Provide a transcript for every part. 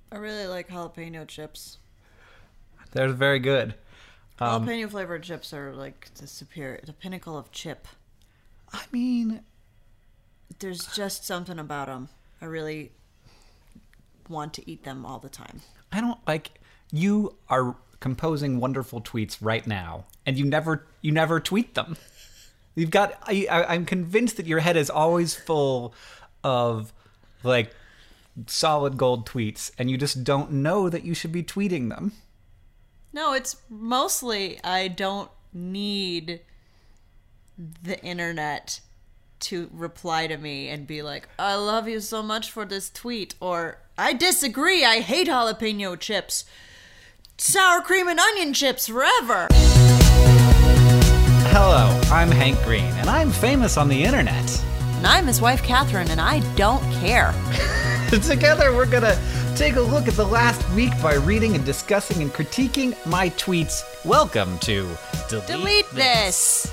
I really like jalapeno chips. They're very good. Jalapeno flavored chips are like the pinnacle of chip. I mean, There's just something about them. I really want to eat them all the time. I don't like. You are composing wonderful tweets right now, and you never tweet them. You've got. I'm convinced that your head is always full of like solid gold tweets, and you just don't know that you should be tweeting them. No, it's mostly I don't need the internet to reply to me and be like, I love you so much for this tweet, or I disagree, I hate jalapeno chips. Sour cream and onion chips forever. Hello, I'm Hank Green, and I'm famous on the internet. And I'm his wife, Catherine, and I don't care. Together, we're gonna take a look at the last week by reading and discussing and critiquing my tweets. Welcome to Delete this.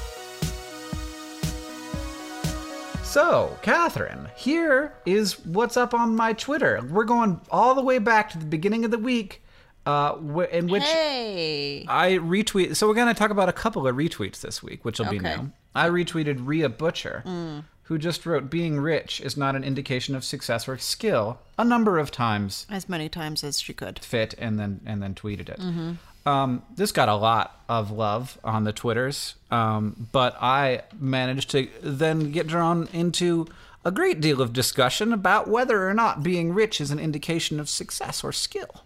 So, Catherine, here is what's up on my Twitter. We're going all the way back to the beginning of the week, in which Hey. I retweet. So we're going to talk about a couple of retweets this week, which will be Okay. new. I retweeted Rhea Butcher, who just wrote, "Being rich is not an indication of success or skill," a number of times. As many times as she could. Fit and then tweeted it. This got a lot of love on the Twitters, but I managed to then get drawn into a great deal of discussion about whether or not being rich is an indication of success or skill.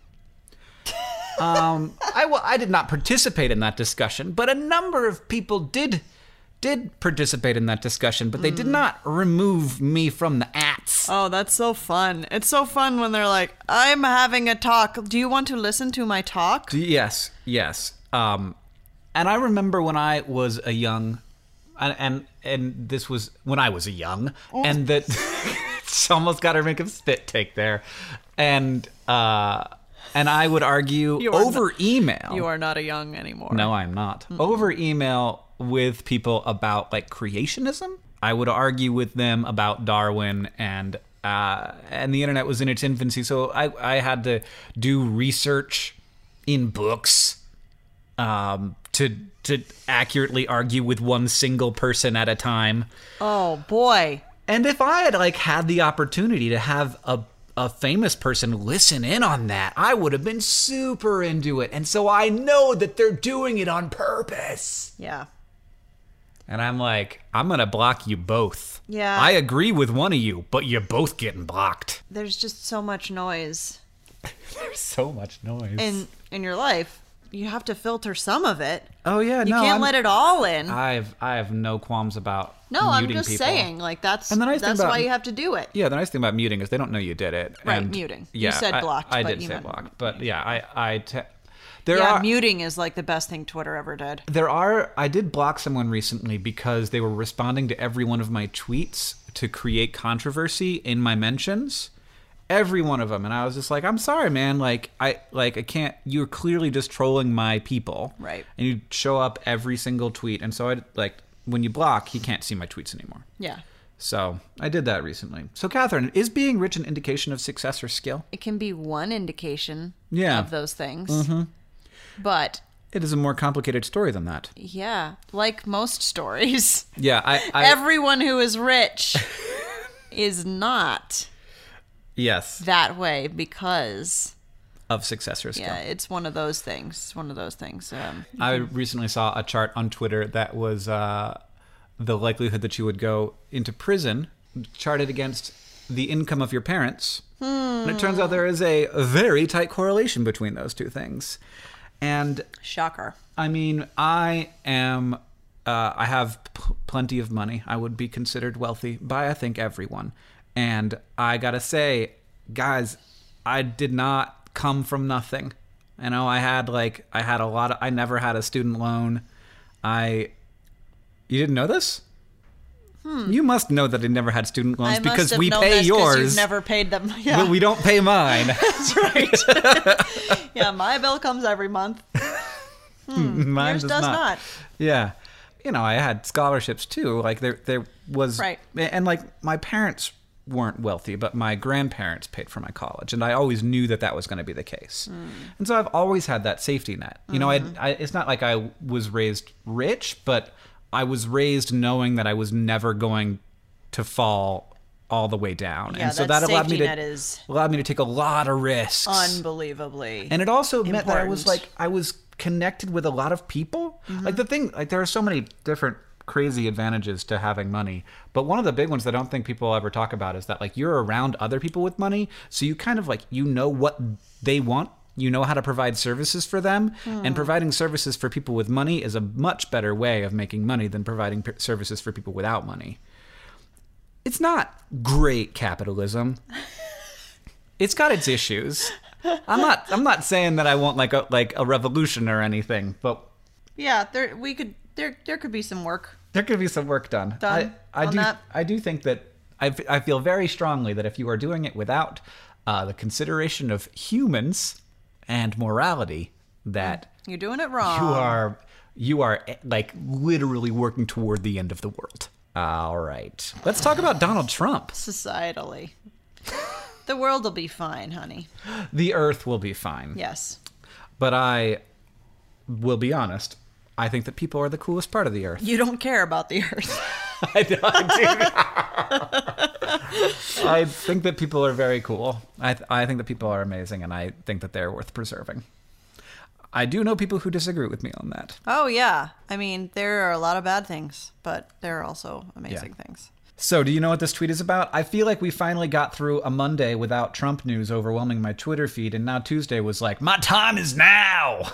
I did not participate in that discussion, but a number of people did participate in that discussion, but they did not remove me from the ats. Oh, that's so fun. It's so fun when they're like, I'm having a talk. Do you want to listen to my talk? Yes. And I remember when I was a young, and this was when I was a young, and that it's almost got to make a spit take there, and I would argue over email. You are not a young anymore. No, I'm not. Over email with people about like creationism. I would argue with them about Darwin, and the internet was in its infancy, so I had to do research in books to accurately argue with one single person at a time. Oh, boy. And if I had like had the opportunity to have a famous person listen in on that, I would have been super into it. And so I know that they're doing it on purpose. Yeah. And I'm like, I'm going to block you both. Yeah. I agree with one of you, but you're both getting blocked. There's just so much noise There's so much noise. in your life. You have to filter some of it. Oh, yeah, You can't let it all in. I have no qualms about No, I'm muting just people. saying, like, that's And the nice thing that's about- why you have to do it. Yeah, the nice thing about muting is they don't know you did it. Right, And muting. You Yeah, said blocked, I but did you say meant- blocked, but yeah, Muting is like the best thing Twitter ever did. I did block someone recently because they were responding to every one of my tweets to create controversy in my mentions. Every one of them. And I was just like, I'm sorry, man. I can't, you're clearly just trolling my people. Right. And you show up every single tweet. And so when you block, he can't see my tweets anymore. Yeah. So I did that recently. So Catherine, is being rich an indication of success or skill? It can be one indication Yeah. of those things. Mm-hmm. But It is a more complicated story than that. yeah, like most stories, Yeah, everyone who is rich is not yes, that way because of success or skill. yeah, it's one of those things. It's one of those things. I recently saw a chart on Twitter that was the likelihood that you would go into prison charted against the income of your parents. And it turns out there is a very tight correlation between those two things. And Shocker. I mean, I have plenty of money. I would be considered wealthy by, I think, everyone. And I gotta say, guys, I did not come from nothing. You know, I never had a student loan. You didn't know this? You must know that I never had student loans I because must have we known pay this 'cause yours. You've never paid them. Yeah, But we don't pay mine. that's right. Yeah, my bill comes every month. Mine Yours does not. Yeah. You know, I had scholarships too. Like there was Right. And like my parents weren't wealthy, but my grandparents paid for my college, and I always knew that that was going to be the case. And so I've always had that safety net. You know, it's not like I was raised rich, but I was raised knowing that I was never going to fall all the way down. Yeah, and so that that allowed safety me net to is take a lot of risks. unbelievably And it also meant that I was important. I was connected with a lot of people. Like there are so many different crazy advantages to having money, but one of the big ones that I don't think people ever talk about is that like you're around other people with money, so you kind of like you know what they want, you know how to provide services for them, and providing services for people with money is a much better way of making money than providing services for people without money. It's not great capitalism. It's got its issues. I'm not saying that I want like a revolution or anything, but Yeah, there could be some work. there could be some work done. Done on that. I do think that I feel very strongly that if you are doing it without the consideration of humans and morality, that You're doing it wrong. you are like literally working toward the end of the world. All right, let's talk about Donald Trump. Societally. The world will be fine, honey. The Earth will be fine. Yes. But I will be honest. I think that people are the coolest part of the Earth. You don't care about the earth. I do. I think that people are very cool. I think that people are amazing, and I think that they're worth preserving. I do know people who disagree with me on that. Oh, yeah. I mean, there are a lot of bad things, but there are also amazing things. So, do you know what this tweet is about? I feel like we finally got through a Monday without Trump news overwhelming my Twitter feed, and now Tuesday was like, my time is now!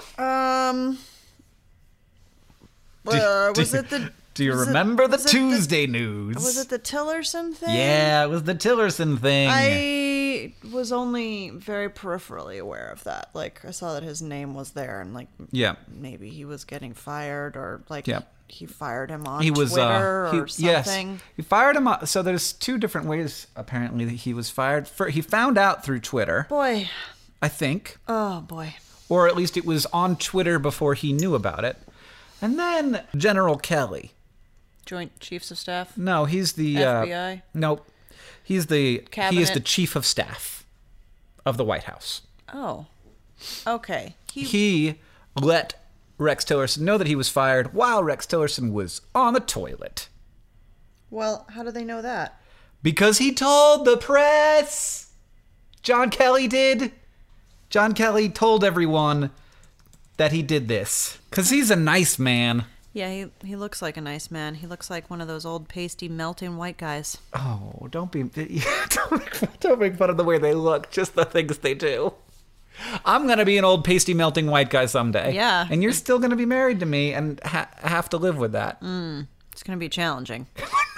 Do you remember the Tuesday news? Was it the Tillerson thing? Yeah, it was the Tillerson thing. I was only very peripherally aware of that. Like, I saw that his name was there, and like, Yeah. maybe he was getting fired, or like, Yeah. he fired him on He was Twitter or Yes, something. he fired him. So there's two different ways apparently that he was fired. He found out through Twitter, Boy, I think, oh boy. or at least it was on Twitter before he knew about it. And then General Kelly. Joint Chiefs of Staff. No, he's the FBI? Nope, he is the Cabinet? chief of staff of the White House. Oh, okay. He let Rex Tillerson know that he was fired while Rex Tillerson was on the toilet. Well, how do they know that? Because he told the press. John Kelly did. John Kelly told everyone that he did this. Because he's a nice man. Yeah, he looks like a nice man. He looks like one of those old pasty melting white guys. Oh, don't make fun of the way they look. Just the things they do. I'm going to be an old pasty melting white guy someday. Yeah. And you're still going to be married to me and have to live with that. It's going to be challenging.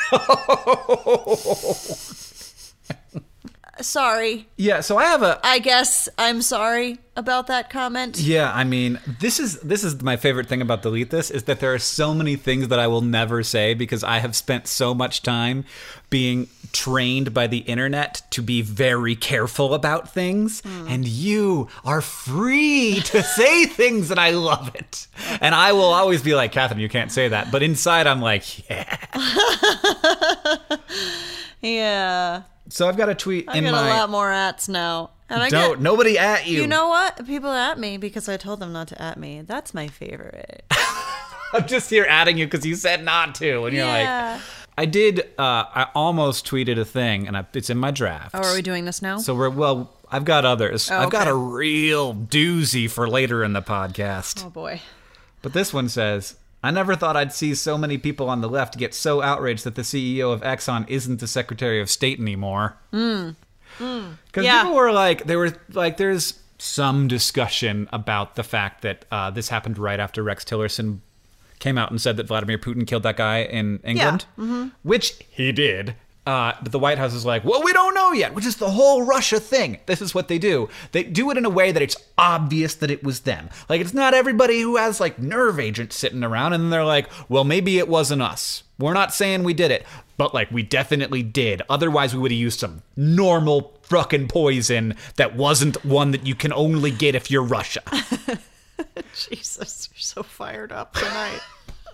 Sorry. Yeah, so I guess I'm sorry about that comment. Yeah, I mean, this is my favorite thing about Delete This, is that there are so many things that I will never say because I have spent so much time being trained by the internet to be very careful about things, and you are free to say things, and I love it. And I will always be like, Catherine, you can't say that. But inside, I'm like, yeah. Yeah. So I've got a tweet I got a lot more ats now. And I Don't, nobody at you. You know what? People at me because I told them not to at me. That's my favorite. I'm just here adding you because you said not to. And you're like, I almost tweeted a thing, and it's in my draft. Oh, are we doing this now? So I've got others. Oh, I've got okay. a real doozy for later in the podcast. Oh, boy. But this one says, I never thought I'd see so many people on the left get so outraged that the CEO of Exxon isn't the Secretary of State anymore. Because people were like, there's some discussion about the fact that this happened right after Rex Tillerson came out and said that Vladimir Putin killed that guy in England, which he did. But the White House is like, well, we don't know yet, which is the whole Russia thing. This is what they do. They do it in a way that it's obvious that it was them. Like, it's not everybody who has, like, nerve agents sitting around, and they're like, well, maybe it wasn't us. We're not saying we did it, but, like, we definitely did. Otherwise, we would have used some normal fucking poison that wasn't one that you can only get if you're Russia. Jesus, you're so fired up tonight.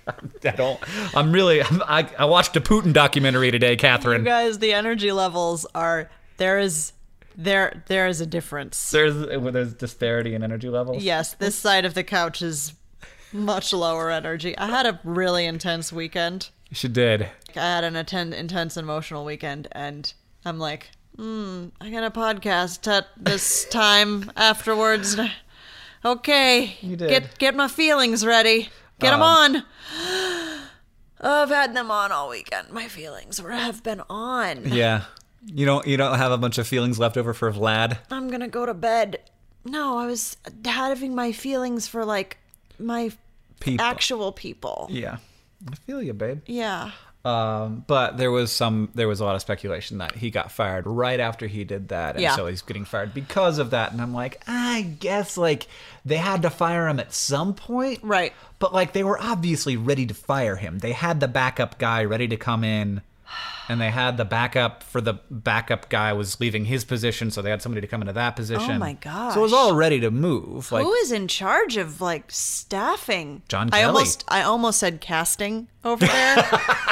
I watched a Putin documentary today, You Catherine. guys, the energy levels are there is a difference. There's disparity in energy levels. Yes, this side of the couch is much lower energy. I had a really intense weekend. She did. I had an intense emotional weekend, and I'm like, I got a podcast at this time afterwards. Okay, You did. get my feelings ready. Get them on. I've had them on all weekend. My feelings have been on. Yeah. You don't have a bunch of feelings left over for Vlad? I'm gonna go to bed. No, I was having my feelings for like my People. actual people. Yeah. I feel you, babe. Yeah. But there was a lot of speculation that he got fired right after he did that, and Yeah. so he's getting fired because of that. And I'm like, I guess like they had to fire him at some point, Right. But like they were obviously ready to fire him. They had the backup guy ready to come in, and they had the backup for the backup guy was leaving his position, so they had somebody to come into that position. Oh my gosh. So it was all ready to move. Like Who is in charge of like staffing? John I Kelly. I almost said casting over there.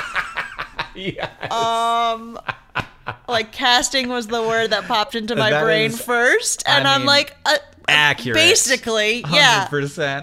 yeah. Like casting was the word that popped into my That brain is- first, and I I'm mean, like, accurate. basically, yeah. 100%.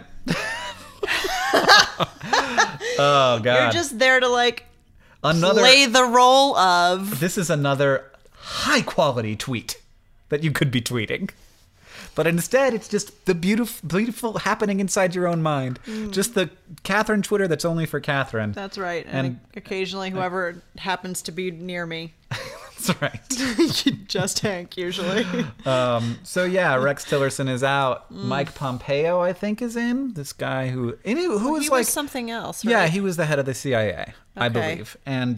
Oh god. You're just there to like Another play the role of. This is another high quality tweet that you could be tweeting. But instead, it's just the beautiful happening inside your own mind. Just the Catherine Twitter that's only for Catherine. That's right, And- and occasionally whoever happens to be near me, That's right. just Hank usually. So yeah, Rex Tillerson is out. Mike Pompeo, I think, is in. This guy who was he like was something else. Right? Yeah, he was the head of the CIA, I Okay. believe. And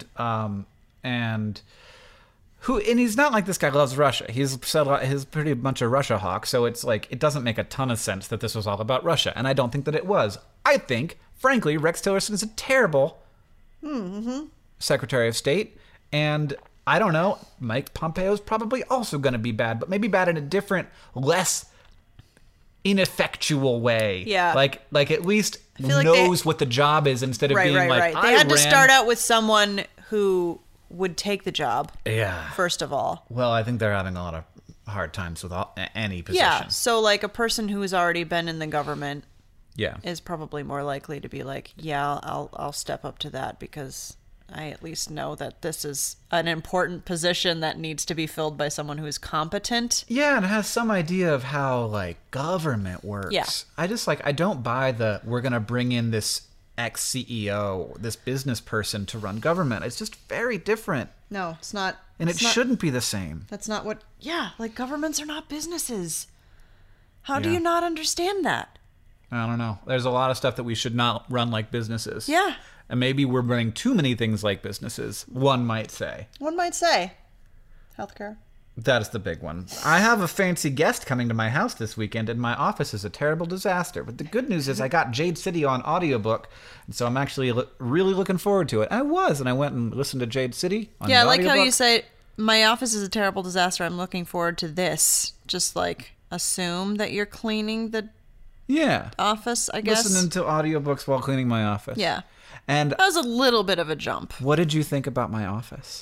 he's not like this guy loves Russia. He's pretty much a Russia hawk, so it's like it doesn't make a ton of sense that this was all about Russia, and I don't think that it was. I think, frankly, Rex Tillerson is a terrible Secretary of State, and I don't know, Mike Pompeo is probably also going to be bad, but maybe bad in a different, less ineffectual way. Yeah. Like at least feel like knows what the job is instead of right, being right, like, right. They had to start out with someone who would take the job Yeah. first of all. Well, I think they're having a lot of hard times with any position. Yeah, so like a person who has already been in the government Yeah. is probably more likely to be like, yeah, I'll step up to that because I at least know that this is an important position that needs to be filled by someone who is competent. Yeah, and it has some idea of how like government works. Yeah. I don't buy we're gonna bring in this ex-CEO, this business person to run government. It's just very different. No, it's not. And it's it not- shouldn't be the same. That's not what. Yeah, like governments are not businesses. How do Yeah. you not understand that? I don't know. There's a lot of stuff that we should not run like businesses. Yeah. And maybe we're running too many things like businesses, one might say. One might say. Healthcare. That is the big one. I have a fancy guest coming to my house this weekend, and my office is a terrible disaster. But the good news is I got Jade City on audiobook, and so I'm actually really looking forward to it. I went and listened to Jade City on Yeah, I the like how audiobook. you say, my office is a terrible disaster. I'm looking forward to this. Just like assume that you're cleaning the Yeah. office, I guess. Listening to audiobooks while cleaning my office. Yeah. And That was a little bit of a jump. what did you think about my office?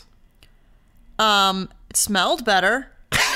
It smelled better.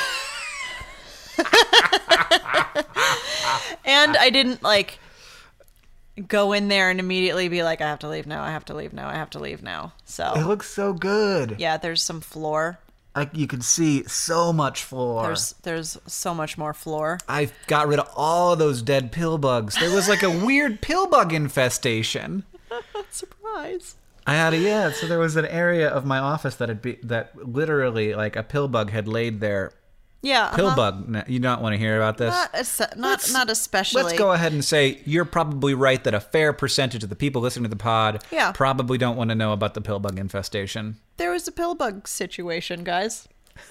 And I didn't like go in there and immediately be like, I have to leave now, I have to leave now, I have to leave now. It So looks so good. yeah, there's some floor. Like you can see so much floor. There's so much more floor. I got rid of all those dead pill bugs. There was like a weird pill bug infestation. Surprise. So there was an area of my office that literally like a pill bug had laid there. Yeah. Pill bug. You don't want to hear about this? Not especially. Let's go ahead and say you're probably right that a fair percentage of the people listening to the pod Yeah. probably don't want to know about the pill bug infestation. There was a pill bug situation, guys.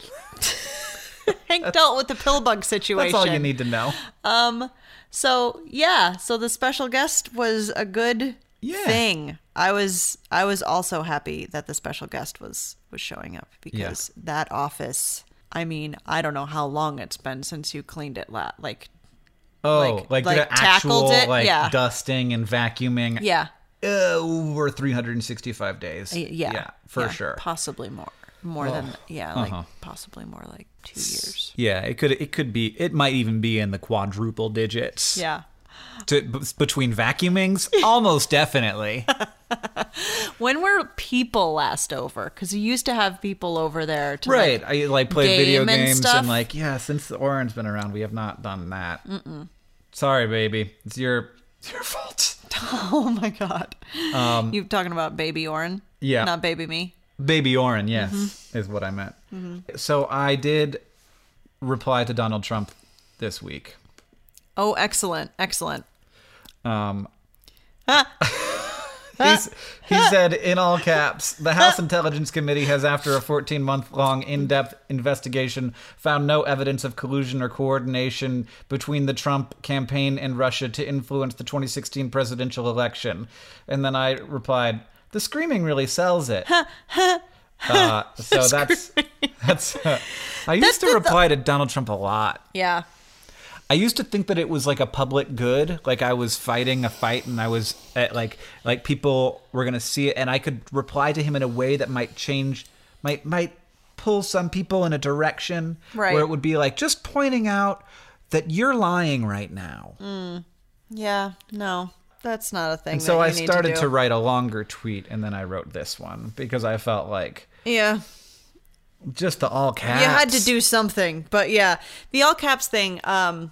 Hank dealt with the pill bug situation. That's all you need to know. So yeah, so the special guest was a good Yeah. thing. I was also happy that the special guest was showing up because that office. I mean, I don't know how long it's been since you cleaned it. Like Oh, like the tackled actual it? like Yeah. dusting and vacuuming. yeah, over 365 days. Yeah. For sure. Possibly more. Possibly more like 2 years. Yeah, it could be. It might even be in the quadruple digits. Yeah. Between vacuumings, almost definitely. When were people last over? Because you used to have people over there to right. I play video game and games stuff. and since the Oren's been around, we have not done that. Sorry, baby. It's your fault. Oh my god. You talking about Baby Oren? Yeah. Not Baby Me? Baby Oren, yes, is what I meant. So I did reply to Donald Trump this week. Oh, excellent. He said in all caps, the House Intelligence Committee has, after a 14-month-long in-depth investigation, found no evidence of collusion or coordination between the Trump campaign and Russia to influence the 2016 presidential election. And then I replied, the screaming really sells it. So that's I used to reply to Donald Trump a lot. Yeah. I used to think that it was like a public good, like I was fighting a fight and I was like people were going to see it, and I could reply to him in a way that might pull some people in a direction where it would be like just pointing out that you're lying right now. Yeah, no. That's not a thing. And so I started to to write a longer tweet, and then I wrote this one because I felt like just the all caps. You had to do something, but yeah, the all caps thing. I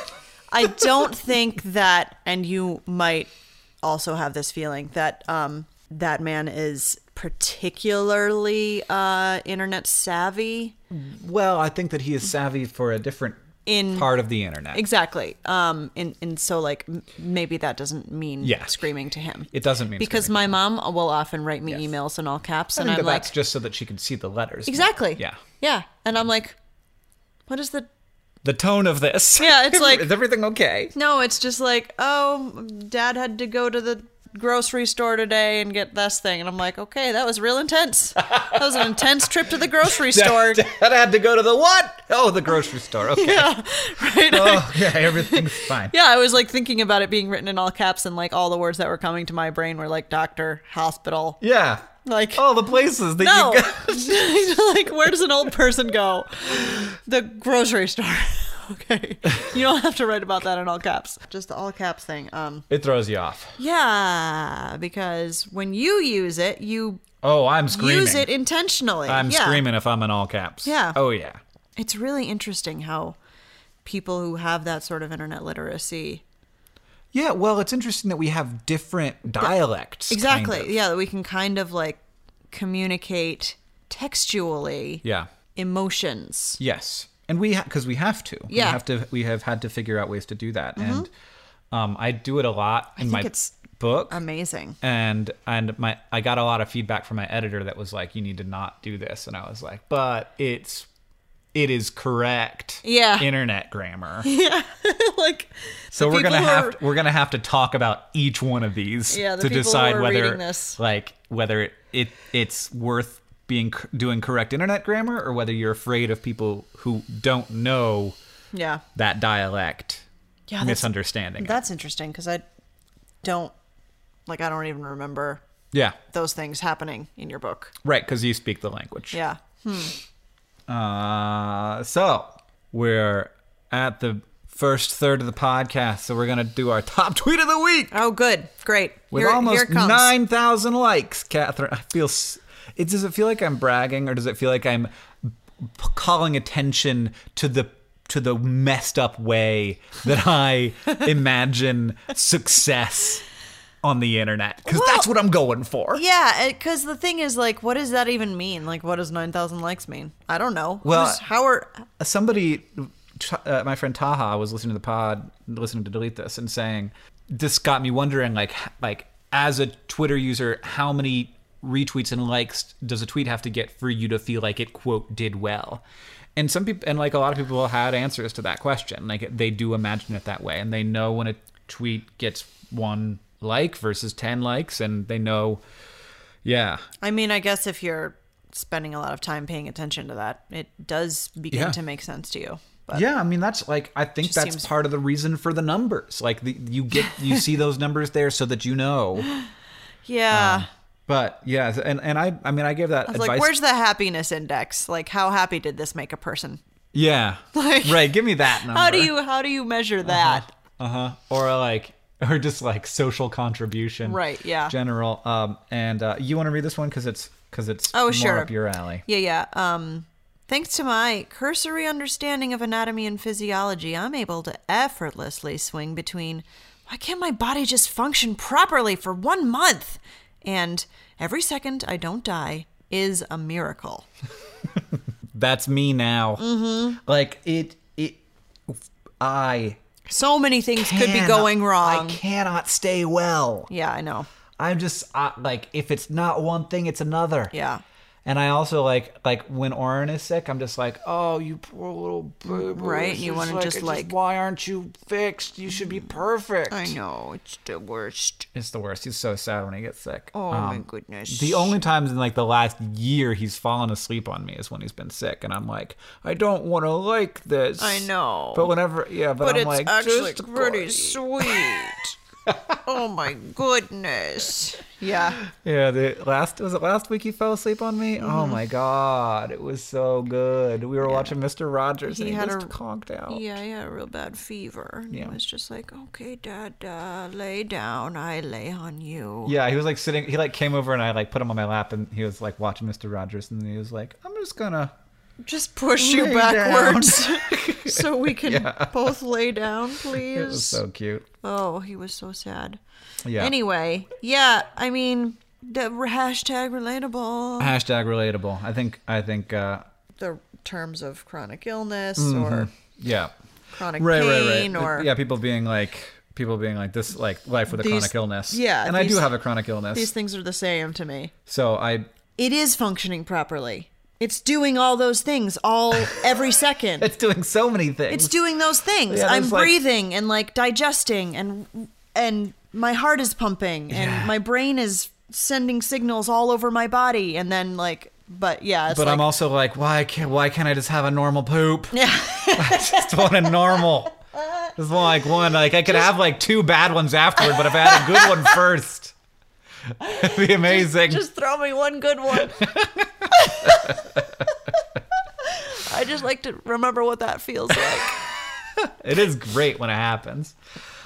don't think that, and you might also have this feeling that that man is particularly internet savvy. Well, I think that he is savvy for a different part of the internet. Exactly. And so like maybe that doesn't mean screaming to him. It doesn't mean because my mom will often write me emails in all caps, and I'm like, that's just so that she can see the letters. Exactly. Yeah. Yeah. And I'm like, what is the tone of this? Yeah, it's like, is everything okay? No, it's just like, oh, Dad had to go to the grocery store today and get this thing, and I'm like, okay, that was real intense. That was an intense trip to the grocery store. Dad had to go to the what? Oh, the grocery store. Okay. Yeah, right. Oh, yeah, everything's fine. Yeah, I was like thinking about it being written in all caps, and like all the words that were coming to my brain were like doctor, hospital. Yeah. Like all the places that you go. Like, where does an old person go? The grocery store. Okay. You don't have to write about that in all caps. Just the all caps thing. It throws you off. Yeah, because when you use it, I'm screaming. Use it intentionally. I'm screaming if I'm in all caps. Yeah. Oh, yeah. It's really interesting how people who have that sort of internet literacy. Yeah, well, it's interesting that we have different dialects. Exactly. Kind of. Yeah, that we can kind of like communicate textually. Yeah. Emotions. Yes. And because we have to. Yeah. We have had to figure out ways to do that. And I do it a lot in my book. Amazing. And I got a lot of feedback from my editor that was like, you need to not do this. And I was like, but it is correct internet grammar. Yeah. Like, so we're gonna have to talk about each one of these to decide whether it's worth doing correct internet grammar, or whether you're afraid of people who don't know that dialect misunderstanding. That's interesting, because I don't even remember those things happening in your book. Right, because you speak the language. Yeah. So we're at the first third of the podcast, so we're gonna do our top tweet of the week. Oh, good, great. With almost 9,000 likes, Catherine. Does it feel like I'm bragging, or does it feel like I'm calling attention to the messed up way that I imagine success on the internet? Because that's what I'm going for. Yeah, because the thing is, like, what does that even mean? Like, what does 9,000 likes mean? I don't know. Well, my friend Taha was listening to the pod, listening to Delete This, and saying, this got me wondering, like as a Twitter user, how many retweets and likes does a tweet have to get for you to feel like it, quote, did well? And some people, and like a lot of people had answers to that question. Like, they do imagine it that way, and they know when a tweet gets 1 like versus 10 likes, and they know, I mean, I guess if you're spending a lot of time paying attention to that, it does begin to make sense to you. But I mean, that's like, I think that's part of the reason for the numbers. Like, you see those numbers there so that you know Yeah. But yeah, and I mean, I gave that I was advice. like, where's the happiness index? Like, how happy did this make a person? Yeah. Like, right. Give me that number. How do you measure that? Or just like social contribution. Right. Yeah. General. And you want to read this one because it's Oh, more sure. up your alley. Yeah. Thanks to my cursory understanding of anatomy and physiology, I'm able to effortlessly swing between, why can't my body just function properly for 1 month? And every second I don't die is a miracle. That's me now. Mm-hmm. Like So many things could be going wrong. I cannot stay well. Yeah, I know. I'm just like, if it's not one thing, it's another. Yeah. And I also like when Oren is sick, I'm just like, oh, you poor little baby. Right, you want to just why aren't you fixed? You should be perfect. I know, it's the worst. It's the worst. He's so sad when he gets sick. Oh my goodness. The only times in like the last year he's fallen asleep on me is when he's been sick, and I'm like, I don't want to like this. I know. But whenever, but I'm it's like, actually just pretty go. sweet. Oh my goodness. Yeah. Yeah, was it last week he fell asleep on me? Mm-hmm. Oh my god, it was so good. We were watching Mr. Rogers and he had just conked out. Yeah, he had a real bad fever. And Yeah. He was just like, okay, Dad, lay down. I lay on you. Yeah, he was like sitting. He like came over and I like put him on my lap and he was like watching Mr. Rogers and he was like, "I'm just gonna Just push you lay backwards so we can Yeah. both lay down, please. It was so cute. Oh, he was so sad. Yeah. Anyway, yeah, I mean, the hashtag relatable. Hashtag relatable. I think. The terms of chronic illness or Yeah. chronic Right. pain or Yeah. People being like this, like life with a These- chronic illness. yeah, And I do these- have a chronic illness. these things are the same to me. So I. It is functioning properly. It's doing all those things every second. It's doing so many things. It's doing those things. Yeah, I'm there's, like- breathing and like digesting and my heart is pumping and my brain is sending signals all over my body and then like but yeah, it's But like, I'm also like, why can't I just have a normal poop? yeah. I just want a normal. Just want like one. Like I could have like 2 bad ones afterward, but if I had a good one first, it'd be amazing. Just throw me one good one. I just like to remember what that feels like. It is great when it happens.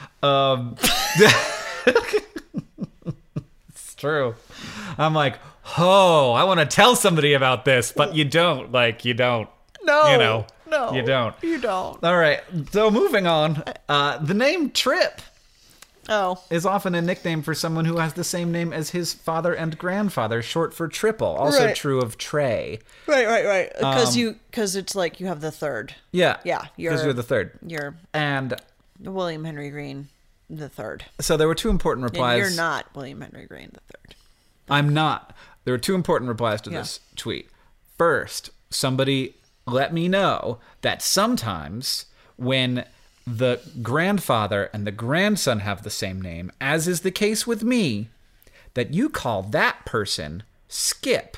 It's true. I'm like, oh, I want to tell somebody about this, but you don't. Like, you don't. No. You know. No. You don't. You don't. All right. So moving on. The name Trip Oh. is often a nickname for someone who has the same name as his father and grandfather, short for Triple. Also Right. true of Trey. Right. Because it's like you have the third. Yeah. Yeah, Because you're the third. You're And William Henry Green the third. so there were 2 important And replies. you're not William Henry Green the third. I'm not. There were 2 important replies to this tweet. First, somebody let me know that sometimes when the grandfather and the grandson have the same name, as is the case with me, that you call that person Skip.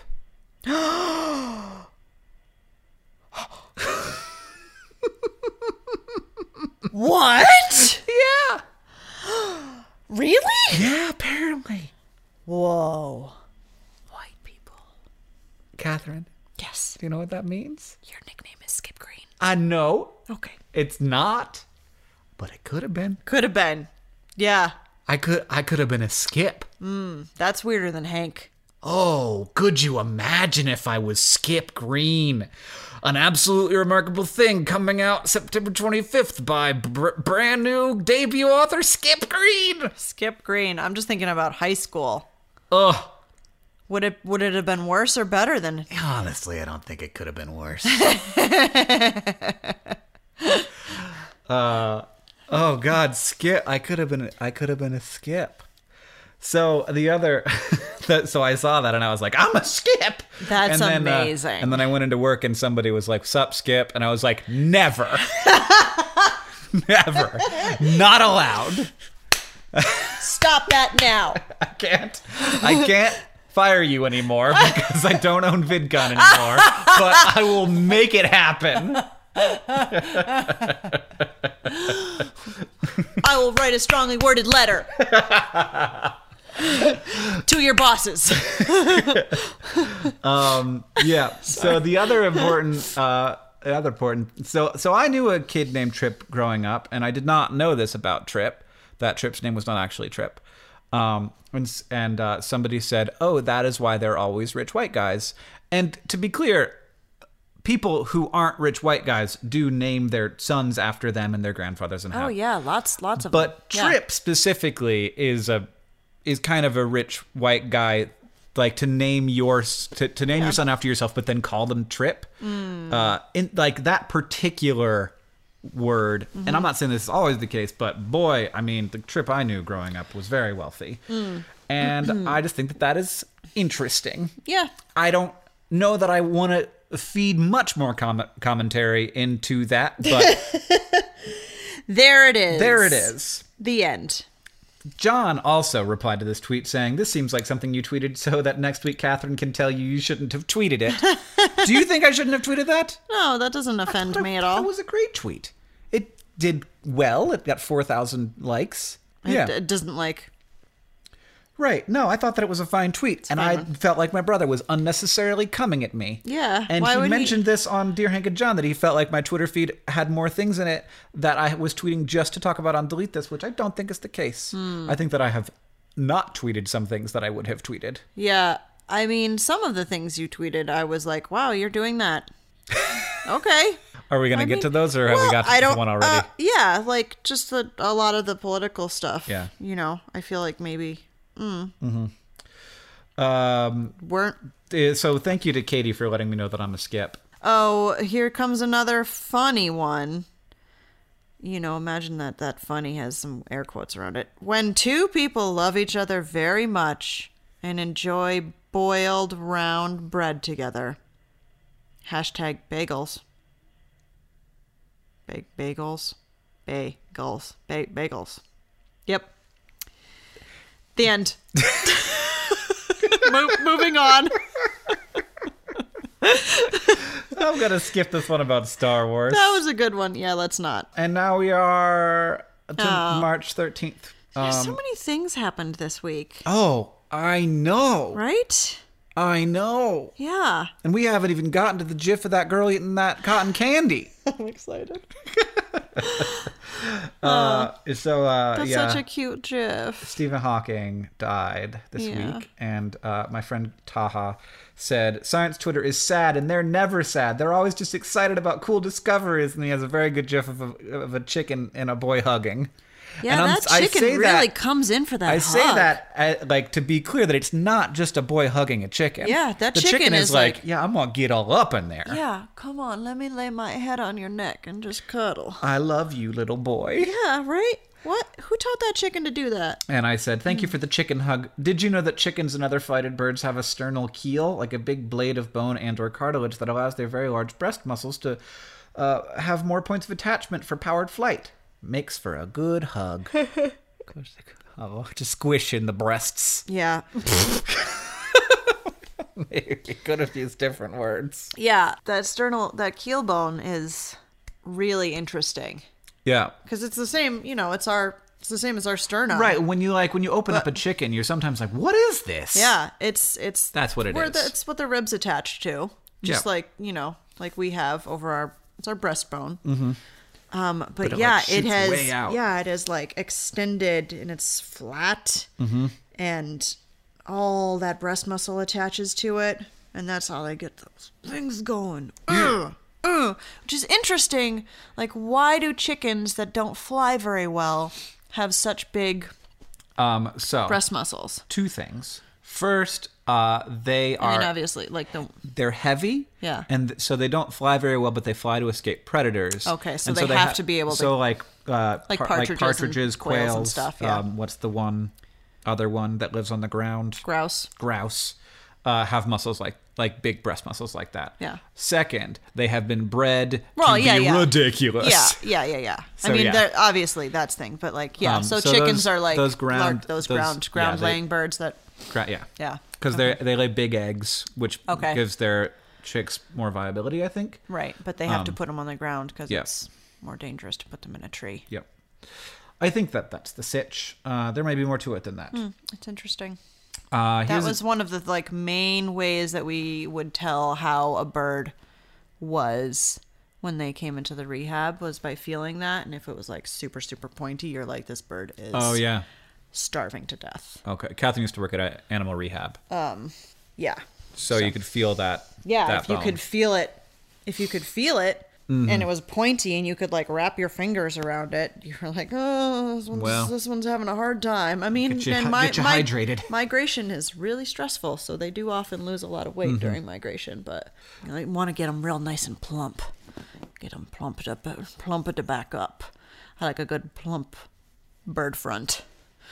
What? Yeah. Really? Yeah, apparently. Whoa. White people. Catherine, Yes. do you know what that means? Your nickname is Skip Green. I know Okay. it's not, but it could have been. Could have been. Yeah. I could have been a Skip. That's weirder than Hank. Oh, could you imagine if I was Skip Green? An absolutely remarkable thing coming out September 25th by brand new debut author Skip Green. Skip Green. I'm just thinking about high school. Ugh. Would it have been worse or better than Honestly, I don't think it could have been worse. Oh God, Skip! I could have been a Skip. So the other, so I saw that and I was like, I'm a Skip. That's and then, amazing. And then I went into work and somebody was like, "Sup, Skip?" And I was like, "Never, never, not allowed. Stop that now. I can't fire you anymore because I don't own VidCon anymore. But I will make it happen." I will write a strongly worded letter. To your bosses. Yeah. So the other important, so I knew a kid named Trip growing up, and I did not know this about Trip. That Trip's name was not actually Trip. And somebody said, "Oh, that is why they're always rich white guys." And to be clear, people who aren't rich white guys do name their sons after them and their grandfathers and Oh yeah, lots of but them. Trip specifically is kind of a rich white guy, like to name your son after yourself, but then call them Trip. In like that particular word, and I'm not saying this is always the case, but boy, I mean, the Trip I knew growing up was very wealthy, and I just think that is interesting. Yeah. I don't know that I want to feed much more commentary into that, but There it is. there it is. The end. John also replied to this tweet saying, "This seems like something you tweeted so that next week Catherine can tell you shouldn't have tweeted it." Do you think I shouldn't have tweeted that? No, that doesn't offend me at all. That was a great tweet. It did well. It got 4,000 likes. It doesn't like... Right. No, I thought that it was a fine tweet. And I felt like my brother was unnecessarily coming at me. Yeah. And he mentioned this on Dear Hank and John, that he felt like my Twitter feed had more things in it that I was tweeting just to talk about on Delete This, which I don't think is the case. I think that I have not tweeted some things that I would have tweeted. Yeah. I mean, some of the things you tweeted, I was like, wow, you're doing that. Okay. Are we going to get to those, or have we got to one already? Yeah, like just a lot of the political stuff. Yeah. You know, I feel like maybe... weren't. So thank you to Katie for letting me know that I'm a skip. Oh, here comes another funny one. You know, imagine that funny has some air quotes around it. When two people love each other very much and enjoy boiled round bread together. Hashtag bagels. Bagels. Bagels. Yep. The end. Moving on. I'm going to skip this one about Star Wars. That was a good one. Yeah, let's not. And now we are to March 13th. There's so many things happened this week. Oh, I know. Right? I know. Yeah. And we haven't even gotten to the gif of that girl eating that cotton candy. I'm excited. That's such a cute gif. Stephen Hawking died this week, and my friend Taha said, "Science Twitter is sad, and they're never sad. They're always just excited about cool discoveries." And he has a very good gif of a chicken and a boy hugging. Yeah, and that chicken really comes in for that hug. Say that, like, to be clear, that it's not just a boy hugging a chicken. Yeah, the chicken is like, yeah, I'm going to get all up in there. Yeah, come on, let me lay my head on your neck and just cuddle. I love you, little boy. Yeah, right? What? Who taught that chicken to do that? And I said, thank you for the chicken hug. Did you know that chickens and other flighted birds have a sternal keel, like a big blade of bone and or cartilage that allows their very large breast muscles to have more points of attachment for powered flight? Makes for a good hug. Oh, just squish in the breasts. Yeah. Maybe we could have used different words. Yeah, that keel bone is really interesting. Yeah. Because it's the same, it's the same as our sternum. Right. When you open up a chicken, you're sometimes like, what is this? Yeah, it's that's what it is. It's what the ribs attached to. Just like we have over it's our breastbone. Mm-hmm. But yeah, like it has, way out. it is like extended and it's flat, and all that breast muscle attaches to it, and that's how they get those things going. Which is interesting. Like, why do chickens that don't fly very well have such big breast muscles? Two things. First, they are... I mean, obviously, they're heavy. Yeah. And so they don't fly very well, but they fly to escape predators. Okay, so they have to be able to... So like partridges, quails, quails and stuff, yeah. What's the other one that lives on the ground? Grouse. Have muscles like big breast muscles like that. Yeah. Second, they have been bred to be ridiculous. Yeah. So, I mean, obviously that's thing, but so chickens are like those ground laying birds that. Yeah. Because they lay big eggs, which gives their chicks more viability, I think. Right, but they have to put them on the ground because it's more dangerous to put them in a tree. Yep. I think that's the sitch. There may be more to it than that. It's interesting. That That was one of the like main ways that we would tell how a bird was when they came into the rehab, was by feeling that. And if it was like super, super pointy, you're like, this bird is starving to death. Okay. Catherine used to work at an animal rehab. Yeah. So you could feel that. Yeah, that if you bone. could feel it, and it was pointy and you could like wrap your fingers around it, you were like, oh, this one's having a hard time. I mean, Get you my hydrated. migration is really stressful, so they do often lose a lot of weight during migration, but you want to get them real nice and plump. Get them plumped back up. I like a good plump bird front.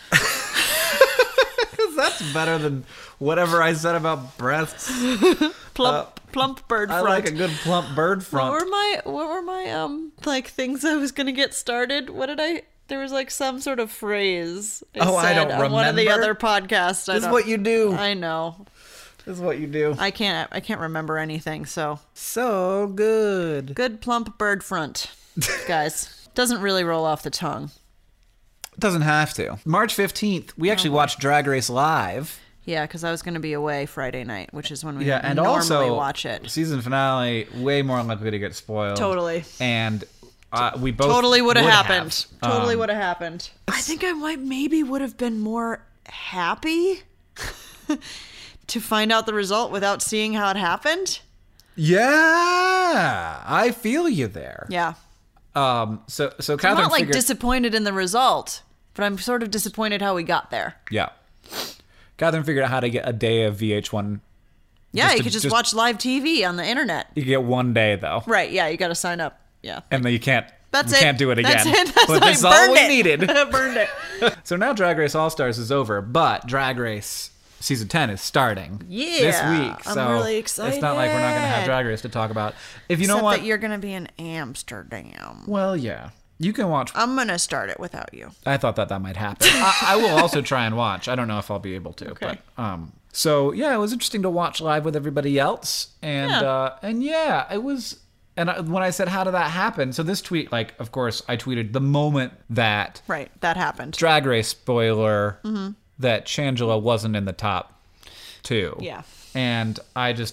That's better than whatever I said about breasts. Plump bird I front. like a good plump bird front. What were my like things I was gonna get started? There was like some sort of phrase I don't said on one of the remember. other podcasts. This is what you do. I know. This is what you do. I can't remember anything, so So good. good plump bird front, guys. Doesn't really roll off the tongue. Doesn't have to. March 15th, we actually watched Drag Race live. Yeah, because I was going to be away Friday night, which is when we And normally also, watch it. season finale, way more likely to get spoiled. Totally. And we both Totally would have have. happened. Totally would have happened. I think I would have been more happy to find out the result without seeing how it happened. Yeah, I feel you there. Yeah. So Catherine I'm not like figured, disappointed in the result, but I'm sort of disappointed how we got there. yeah. Catherine figured out how to get a day of VH1. Yeah, you could just watch live TV on the internet. You get one day though, Right, yeah, you got to sign up. Yeah. and then you can't. That's you it. can't do it again. That's it. That's but I that's all burned we it. needed. Burned it. So now Drag Race All Stars is over, but Drag Race season 10 is starting this week. I'm So really excited. it's not like we're not going to have Drag Race to talk about. If you Except know what, that you're going to be in Amsterdam. well, yeah, you can watch. I'm going to start it without you. I thought that might happen. I will also try and watch. I don't know if I'll be able to, Okay. but so yeah, it was interesting to watch live with everybody else, and it was. And when I said, how did that happen? So this tweet, like, of course, I tweeted the moment that Right, that happened. Drag Race spoiler that Shangela wasn't in the top 2. Yeah. And I just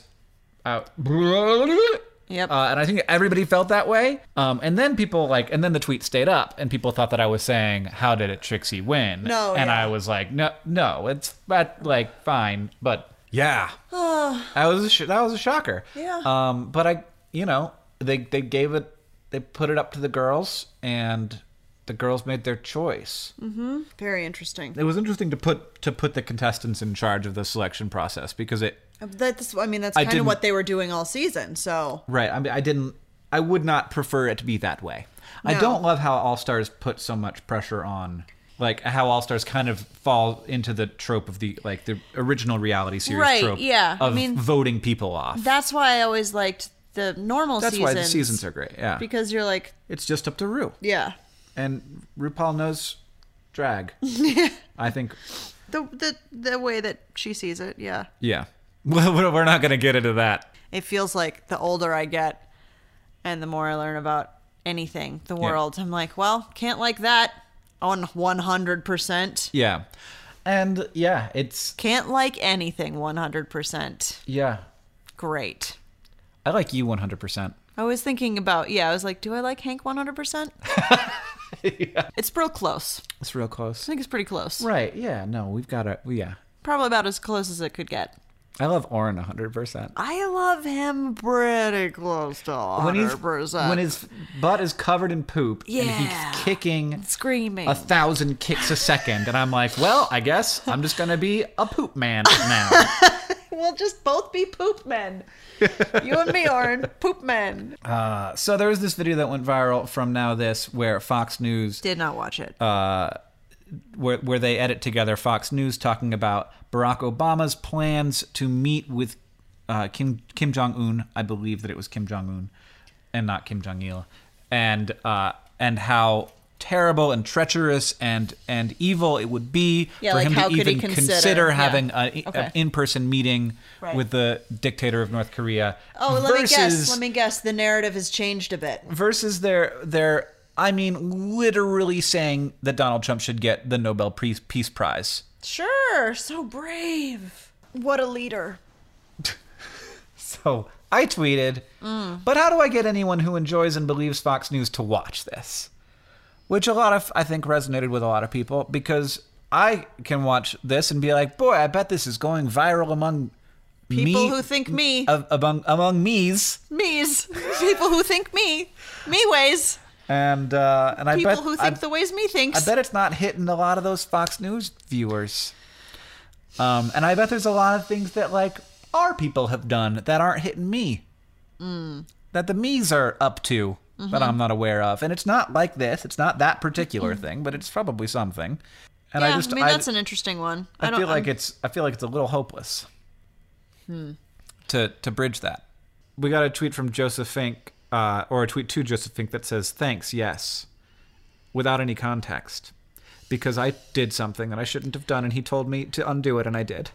Yep. and I think everybody felt that way. And then people and then the tweet stayed up, and people thought that I was saying, "How did it Trixie win?" No, and yeah. I was like, "No, it's fine." But yeah, that was a shocker. Yeah. But they gave it, they put it up to the girls, and the girls made their choice. Very interesting. It was interesting to put the contestants in charge of the selection process because That's kind of what they were doing all season, so... Right. I mean, I would not prefer it to be that way. I No. don't love how All Stars put so much pressure on, like how All Stars kind of fall into the trope of the original reality series Right, trope yeah. of voting people off. That's why I always liked the normal That's seasons. why the seasons are great. Yeah. Because you're like, It's just up to Ru. yeah. And RuPaul knows drag. I think. The way that she sees it, yeah. Yeah. Well, we're not going to get into that. It feels like the older I get and the more I learn about anything, the world, I'm like, well, can't like that on 100%. Yeah. And yeah, it's. Can't like anything 100%. Yeah. Great. I like you 100%. I was thinking about, I was like, do I like Hank 100%? Yeah. It's real close. It's real close. I think it's pretty close. Right. Yeah. No, we've got to. Yeah. Probably about as close as it could get. I love Oren 100%. I love him pretty close to 100%. When his butt is covered in poop and Yeah. he's kicking Screaming. 1,000 kicks a second, and I'm like, well, I guess I'm just gonna be a poop man now. We'll just both be poop men. You and me, Oren. Poop men. So there was this video that went viral from Now This where Fox News Did not watch it. where they edit together Fox News talking about Barack Obama's plans to meet with Kim Jong-un. I believe that it was Kim Jong-un and not Kim Jong-il. And how terrible and treacherous and evil it would be for him how to could he even consider having Okay. an in-person meeting Right. with the dictator of North Korea. Let me guess. The narrative has changed a bit. Versus their I mean literally saying that Donald Trump should get the Nobel Peace Prize. Sure, so brave. What a leader. So I tweeted, but how do I get anyone who enjoys and believes Fox News to watch this? Which I think resonated with a lot of people, because I can watch this and be like, boy, I bet this is going viral among People who think me. Among me's. Me's. People who think me. Me ways. And I People bet who think the ways me thinks. I bet it's not hitting a lot of those Fox News viewers. And I bet there's a lot of things that like our people have done that aren't hitting me. That the me's are up to that I'm not aware of. And it's not like this. It's not that particular thing, but it's probably something. And yeah, I mean that's an interesting one. I feel like it's a little hopeless. To bridge that. We got a tweet from Joseph Fink, or a tweet to Joseph Fink that says, "Thanks, yes," without any context, because I did something that I shouldn't have done, and he told me to undo it, and I did.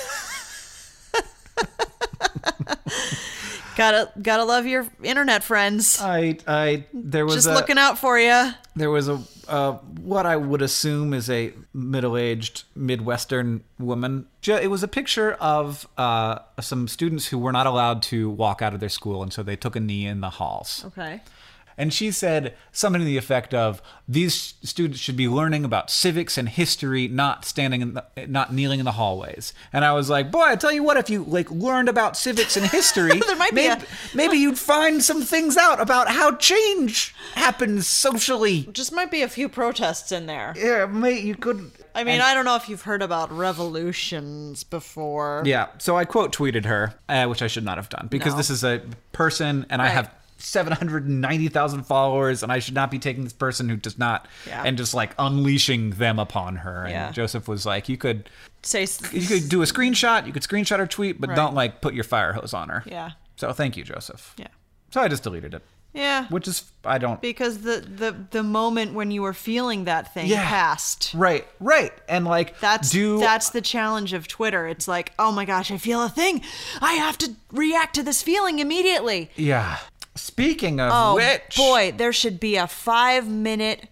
Gotta love your internet friends. There was just looking out for you. There was what I would assume is a middle-aged Midwestern woman. It was a picture of some students who were not allowed to walk out of their school, and so they took a knee in the halls. Okay. And she said something to the effect of, these students should be learning about civics and history, not kneeling in the hallways. And I was like, boy, I tell you what, if you like learned about civics and history, there might maybe you'd find some things out about how change happens socially. Just might be a few protests in there. Yeah, you could. I mean, I don't know if you've heard about revolutions before. Yeah, so I quote tweeted her, which I should not have done, because this is a person, and I have 790,000 followers, and I should not be taking this person who does not, and just like unleashing them upon her. And Joseph was like, you could do a screenshot, you could screenshot her tweet, but don't like put your fire hose on her. Yeah. So thank you, Joseph. Yeah. So I just deleted it. Yeah. Which is, I don't. Because the moment when you were feeling that thing passed. Right. And like, that's the challenge of Twitter. It's like, oh my gosh, I feel a thing. I have to react to this feeling immediately. Yeah. Speaking of which... boy, there should be a 5-minute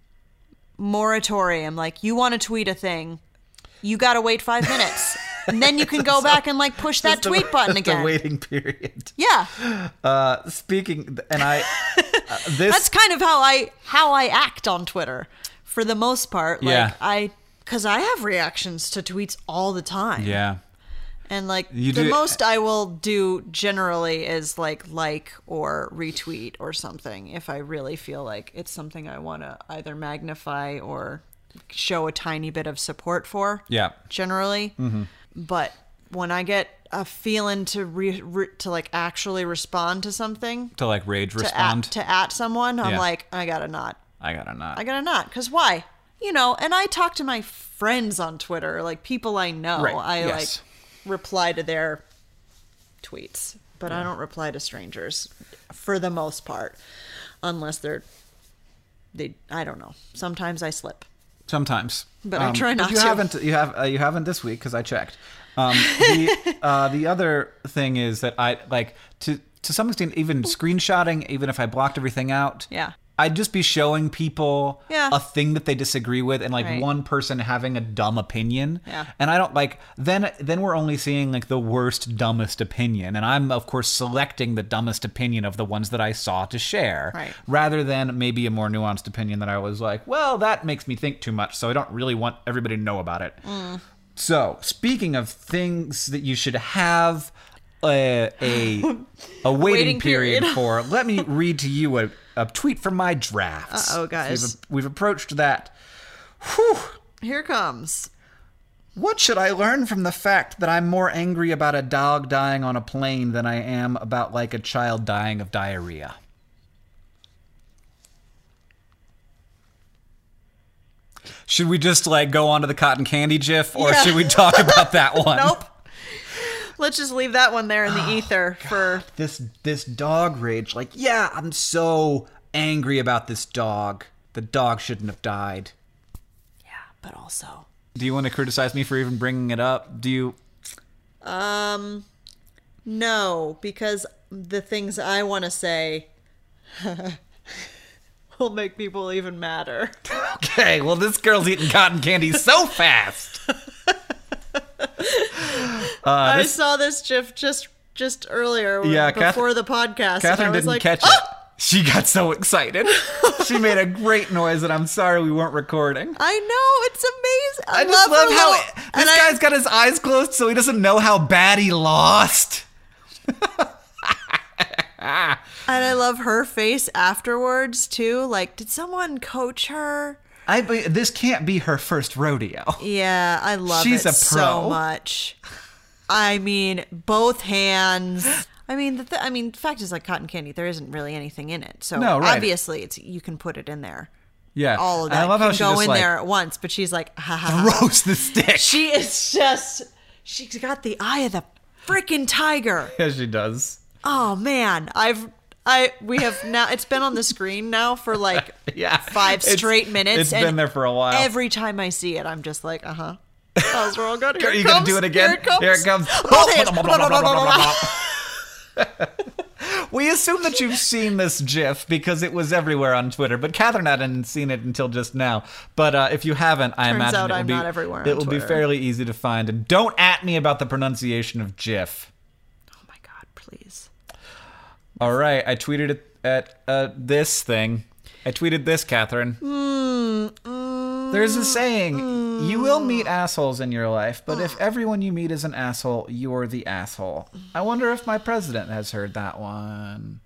moratorium. Like, you want to tweet a thing, you got to wait 5 minutes. And then you can go back and, like, push that tweet button again. The waiting period. Yeah. Speaking... And I... this... That's kind of how I act on Twitter. For the most part. Like, because I have reactions to tweets all the time. Yeah. And like the most I will do generally is like or retweet or something if I really feel like it's something I want to either magnify or show a tiny bit of support for. Yeah. Generally. Mm-hmm. But when I get a feeling to like actually respond to something, to like rage respond to at someone, I'm like, I gotta not. Because why? You know, and I talk to my friends on Twitter, like people I know. Right. Like reply to their tweets, but I don't reply to strangers for the most part, unless they I don't know. Sometimes I slip. Sometimes, but I try not to. You haven't this week because I checked. The other thing is that I like to some extent even screenshotting, even if I blocked everything out. Yeah. I'd just be showing people a thing that they disagree with, and like one person having a dumb opinion. Yeah. And I don't like, then we're only seeing like the worst, dumbest opinion. And I'm of course selecting the dumbest opinion of the ones that I saw to share. Right. Rather than maybe a more nuanced opinion that I was like, well, that makes me think too much, so I don't really want everybody to know about it. So, speaking of things that you should have a waiting period for, let me read to you a tweet from my drafts. Uh-oh, guys. We've approached that. Whew. Here comes. What should I learn from the fact that I'm more angry about a dog dying on a plane than I am about, like, a child dying of diarrhea? Should we just, like, go on to the cotton candy gif, or should we talk about that one? Nope. Let's just leave that one there in the ether for this dog rage. Like, yeah, I'm so angry about this dog. The dog shouldn't have died. Yeah, but also. Do you want to criticize me for even bringing it up? Do you? No, because the things I want to say. will make people even madder. Okay, well, this girl's eating cotton candy so fast. I saw this GIF just earlier before the podcast. Catherine and I was didn't like, catch it. She got so excited. She made a great noise, and I'm sorry we weren't recording. I know, it's amazing. I just love how this guy's got his eyes closed so he doesn't know how bad he lost. And I love her face afterwards, too. Like, did someone coach her? This can't be her first rodeo. Yeah, I love She's it a pro. so much. I mean, both hands. I mean, the fact is, like, cotton candy, there isn't really anything in it. So, no, right. obviously, you can put it in there. Yeah. All of that and I love how can she go just, in like, there at once. But she's like, ha, ha, ha. roast the stick. She is just, she's got the eye of the freaking tiger. Yeah, she does. Oh, man. We have now, it's been on the screen now for like 5 straight minutes. It's been there for a while. Every time I see it, I'm just like, uh-huh. Those were all good. Here Are you it going comes. to do it again? Here it comes. Both hands. Hands. We assume that you've seen this GIF because it was everywhere on Twitter, but Catherine hadn't seen it until just now. But if you haven't, I Turns imagine out I'm not everywhere on it will be Twitter. fairly easy to find. And don't at me about the pronunciation of GIF. Oh my God, please. All right, I tweeted it at this thing. I tweeted this, Catherine. There's a saying, you will meet assholes in your life, but if everyone you meet is an asshole, you're the asshole. I wonder if my president has heard that one.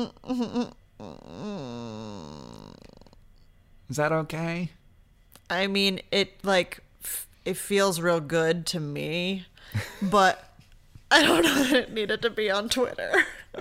Is that okay? I mean, it feels real good to me, but I don't know that it needed to be on Twitter.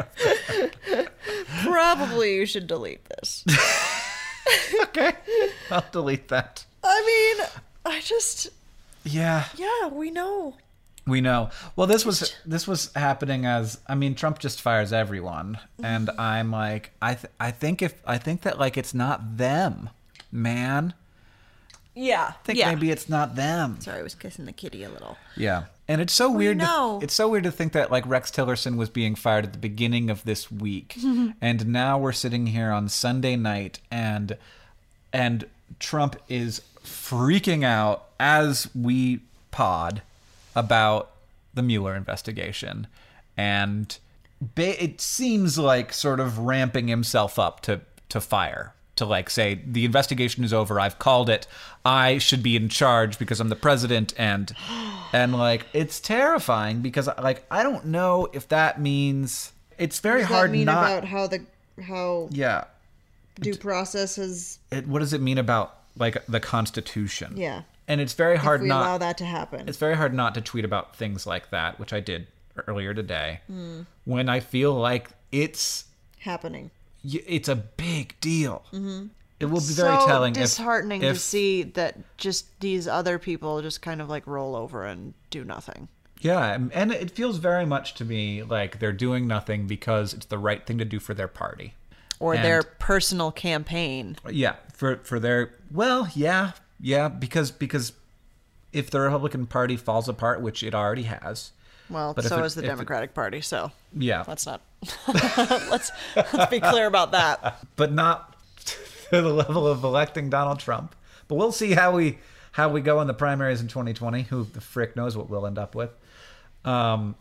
Probably you should delete this. Okay, I'll delete that. I mean, yeah, we know. We know. Well, this was happening as, I mean, Trump just fires everyone, and I'm like, I think that like it's not them, man. Yeah, I think maybe it's not them. Sorry, I was kissing the kitty a little. Yeah, and it's so weird. know. It's so weird to think that like Rex Tillerson was being fired at the beginning of this week, and now we're sitting here on Sunday night, and Trump is freaking out as we pod about the Mueller investigation, and it seems like sort of ramping himself up to fire. To like say the investigation is over, I've called it, I should be in charge because I'm the president, and like it's terrifying because like I don't know if that means it's very hard not about how yeah due process is. What does it mean about like the Constitution? Yeah, and it's very hard if we not allow that to happen. It's very hard not to tweet about things like that, which I did earlier today, when I feel like it's happening. It's a big deal. Mm-hmm. It will be so very telling. Disheartening to see that just these other people just kind of like roll over and do nothing. Yeah, and it feels very much to me like they're doing nothing because it's the right thing to do for their party or their personal campaign. Yeah, for their because if the Republican Party falls apart, which it already has. Well, but so is the Democratic Party, so yeah. Let's not let's be clear about that. But not to the level of electing Donald Trump. But we'll see how we go in the primaries in 2020. Who the frick knows what we'll end up with. And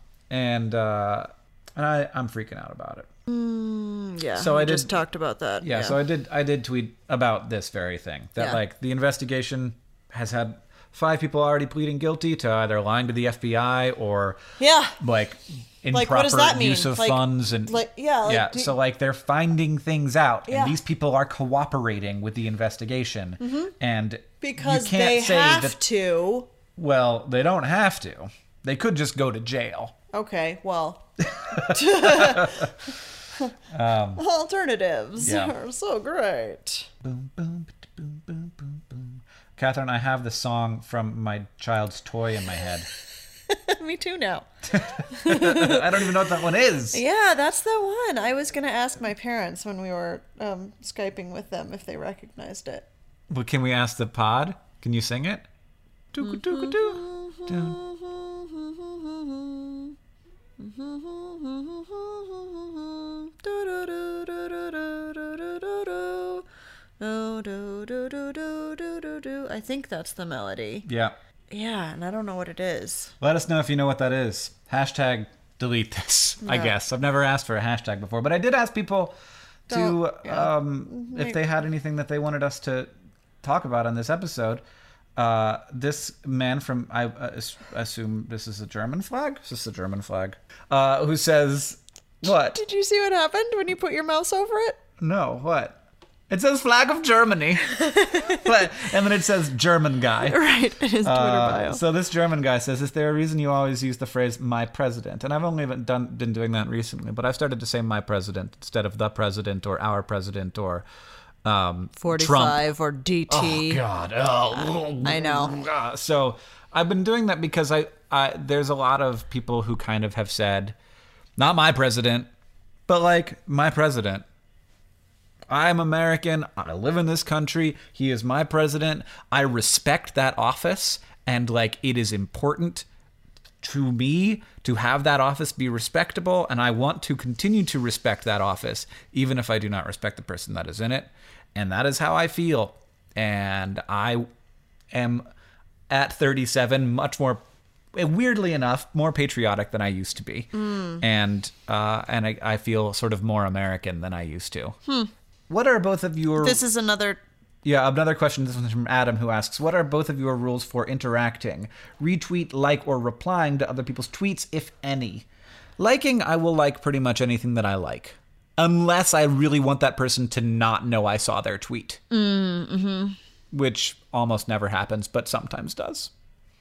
I'm freaking out about it. Yeah. So I just talked about that. Yeah, so I did tweet about this very thing. That like the investigation has had 5 people already pleading guilty to either lying to the FBI or like improper what does that mean? use of funds and so like they're finding things out and these people are cooperating with the investigation and because you can't they say have to. Well, they don't have to. They could just go to jail. Okay, well. Alternatives are so great. Boom, boom, boom, boom, boom, boom. Catherine, I have the song from my child's toy in my head. Me too now. I don't even know what that one is. Yeah, that's the one. I was going to ask my parents when we were Skyping with them if they recognized it. Well, can we ask the pod? Can you sing it? do. I think that's the melody. Yeah. Yeah, and I don't know what it is. Let us know if you know what that is. Hashtag delete this, I Yeah. guess. I've never asked for a hashtag before, but I did ask people to, if they had anything that they wanted us to talk about on this episode. This man from, I assume this is a German flag? Is this a German flag? Who says, what? Did you see what happened when you put your mouse over it? No, what? It says flag of Germany. But, and then it says German guy. Right, in his Twitter bio. So this German guy says, is there a reason you always use the phrase "my president"? And I've only been doing that recently, but I've started to say "my president" instead of "the president" or "our president" or 45 Trump. or DT. Oh God! Oh, I know. So I've been doing that because I there's a lot of people who kind of have said, not my president, but like my president. I'm American. I live in this country. He is my president. I respect that office, and like it is important to me to have that office be respectable, and I want to continue to respect that office, even if I do not respect the person that is in it. And that is how I feel. And I am at 37 much more, weirdly enough, more patriotic than I used to be. And I feel sort of more American than I used to. What are both of your... This is another... Yeah, another question. This one's from Adam, who asks, what are both of your rules for interacting? Retweet, like, or replying to other people's tweets, if any. Liking, I will like pretty much anything that I like. Unless I really want that person to not know I saw their tweet. Which almost never happens, but sometimes does.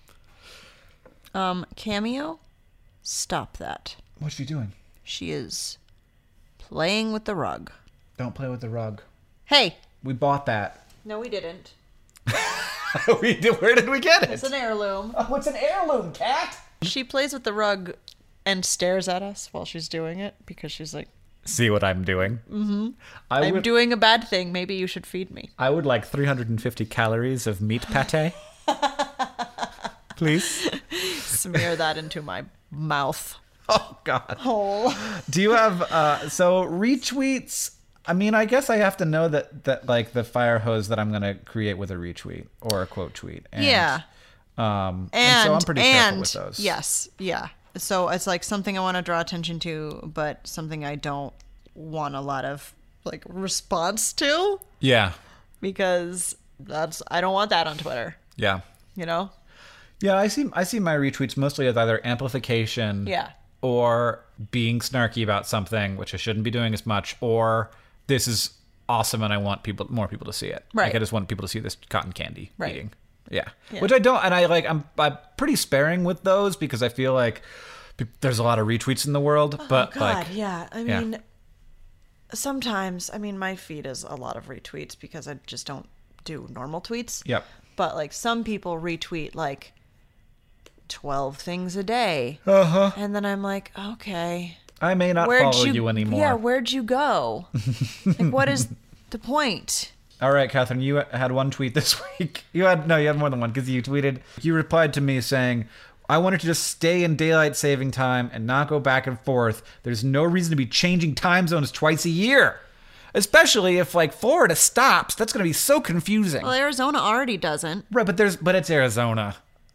Cameo, stop that. What's she doing? She is playing with the rug. Don't play with the rug. Hey! We bought that. No, we didn't. Where did we get it? It's an heirloom. Oh, it's an heirloom, cat! She plays with the rug and stares at us while she's doing it because she's like, See what I'm doing? Mm-hmm. I'm doing a bad thing. Maybe you should feed me. I would like 350 calories of meat pate. Please. Smear that into my mouth. Oh, God. Oh. Do you have, so retweets, I mean, I guess I have to know that like the fire hose that I'm going to create with a retweet or a quote tweet. And, Yeah. And so I'm pretty careful with those. Yes. Yeah. So it's like something I want to draw attention to, but something I don't want a lot of like response to Yeah. because I don't want that on Twitter, Yeah. you know? Yeah, I see my retweets mostly as either amplification Yeah. or being snarky about something, which I shouldn't be doing as much, or this is awesome and I want more people to see it. Right. Like I just want people to see this cotton candy Right. eating. Yeah. Yeah. Which I don't, and I'm pretty sparing with those because I feel like there's a lot of retweets in the world, but God, like, yeah. I yeah. mean, sometimes, my feed is a lot of retweets because I just don't do normal tweets. Yep. But like some people retweet like 12 things a day. Uh-huh. And then I'm like, okay. I may not follow you anymore. Yeah, where'd you go? Like, what is the point? All right, Catherine, you had one tweet this week. You had more than one because you replied to me saying, I wanted to just stay in daylight saving time and not go back and forth. There's no reason to be changing time zones twice a year. Especially if like Florida stops. That's going to be so confusing. Well, Arizona already doesn't. Right, but it's Arizona.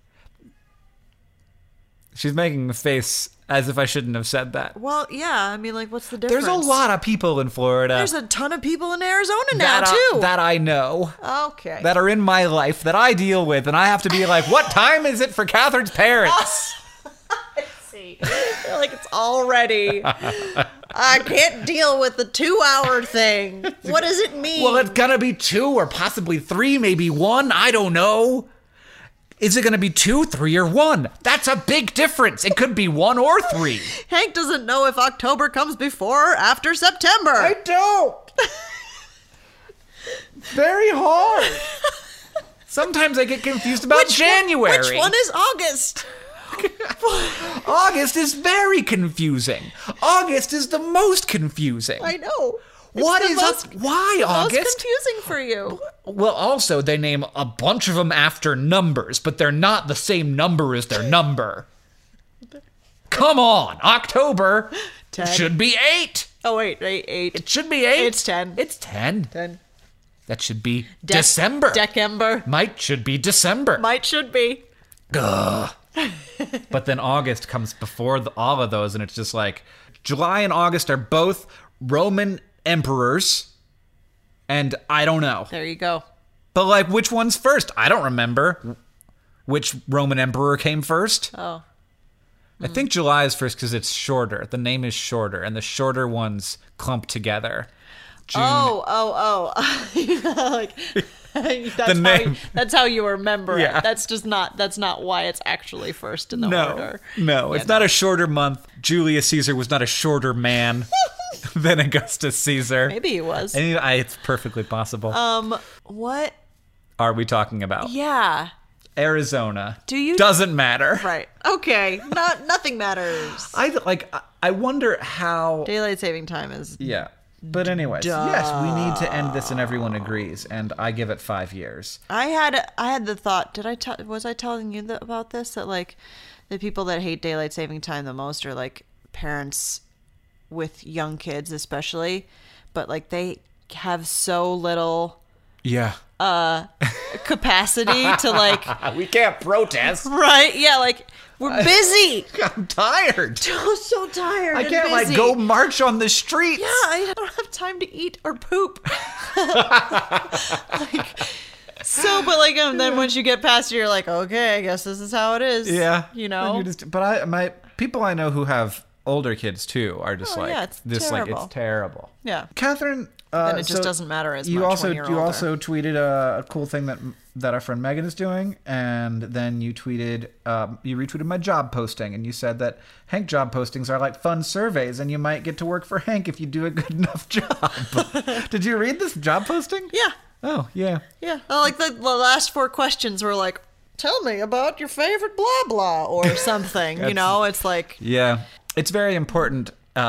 She's making a face as if I shouldn't have said that. Well, yeah. Like, what's the difference? There's a lot of people in Florida. There's a ton of people in Arizona now, too. That I know. Okay. That are in my life that I deal with, and I have to be like, what time is it for Catherine's parents? I see. You're like, it's already. I can't deal with the 2-hour thing. What does it mean? Well, it's gonna be 2 or possibly 3, maybe 1. I don't know. Is it going to be 2, 3, or 1? That's a big difference. It could be 1 or 3. Hank doesn't know if October comes before or after September. I don't. Very hard. Sometimes I get confused about January. Which one is August? August is very confusing. August is the most confusing. I know. Why August? Most confusing for you. Well, also, they name a bunch of them after numbers, but they're not the same number as their number. Come on, October 10. should be 8. Oh, wait, 8. It should be 8. It's 10. It's 10. 10. That should be December. December. Should be December. Should be. Ugh. But then August comes before all of those, and it's just like July and August are both Roman emperors, and I don't know. There you go. But like, which one's first? I don't remember which Roman emperor came first. Oh. I think July is first because it's shorter. The name is shorter, and the shorter ones clump together. June. Oh. Like, that's how you remember it. That's not why it's actually first in the order. No, it's not a shorter month. Julius Caesar was not a shorter man than Augustus Caesar. Maybe he was. It's perfectly possible. What are we talking about? Yeah. Arizona. Do you? Doesn't matter. Right. Okay. Nothing matters. I wonder how daylight saving time is. Yeah. But anyways, yes, we need to end this, and everyone agrees. And I give it 5 years. I had the thought. Was I telling you about this? That like the people that hate daylight saving time the most are like parents with young kids, especially. But like they have so little. Yeah. Capacity to like. We can't protest. Right? Yeah. Like we're busy. I'm tired. So tired. I can't like go march on the streets. Yeah, I don't have time to eat or poop. Then once you get past it, you're like, okay, I guess this is how it is. Yeah. You know. My people I know who have older kids too are just it's this terrible. like it's terrible. Yeah. Catherine. Then it just doesn't matter as much. You when you're older. also tweeted a cool thing that our friend Megan is doing, and then you retweeted my job posting, and you said that Hank job postings are like fun surveys, and you might get to work for Hank if you do a good enough job. Did you read this job posting? Yeah. Oh yeah. Yeah. Like the last 4 questions were like, tell me about your favorite blah blah or something. It's like. Yeah, it's very important.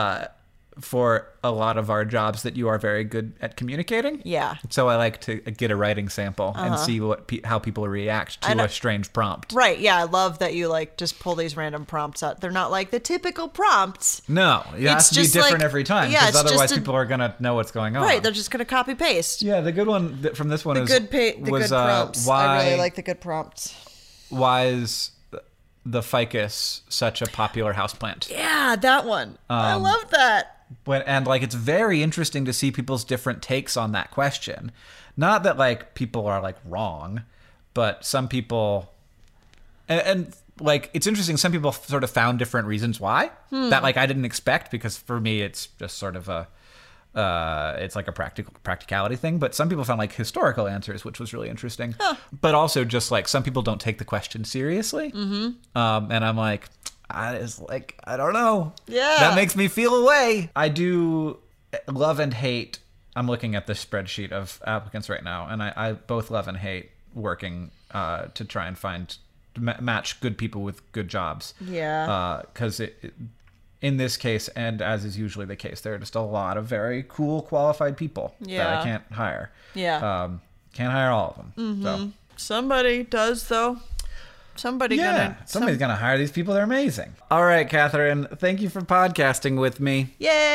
For a lot of our jobs that you are very good at communicating. Yeah. So I like to get a writing sample and see how people react to a strange prompt. Right. Yeah. I love that you like just pull these random prompts out. They're not like the typical prompts. No. It has to be different every time. Yeah. Because otherwise people are going to know what's going on. Right. They're just going to copy paste. Yeah. The good one from this one was good prompts. I really like the good prompts. Why is the ficus such a popular houseplant? Yeah. That one. I love that. It's very interesting to see people's different takes on that question. Not that like people are like wrong, but some people, and like it's interesting. Some people sort of found different reasons why that like I didn't expect, because for me it's just sort of it's like a practicality thing. But some people found like historical answers, which was really interesting. But also just like some people don't take the question seriously, and I'm like. I don't know. Yeah. That makes me feel away. I do love and hate. I'm looking at the spreadsheet of applicants right now, and I both love and hate working to try and match good people with good jobs. Yeah. Because in this case, and as is usually the case, there are just a lot of very cool, qualified people that I can't hire. Yeah. Can't hire all of them. Mm-hmm. So. Somebody does, though. Somebody's gonna hire these people. They're amazing. All right, Catherine, thank you for podcasting with me.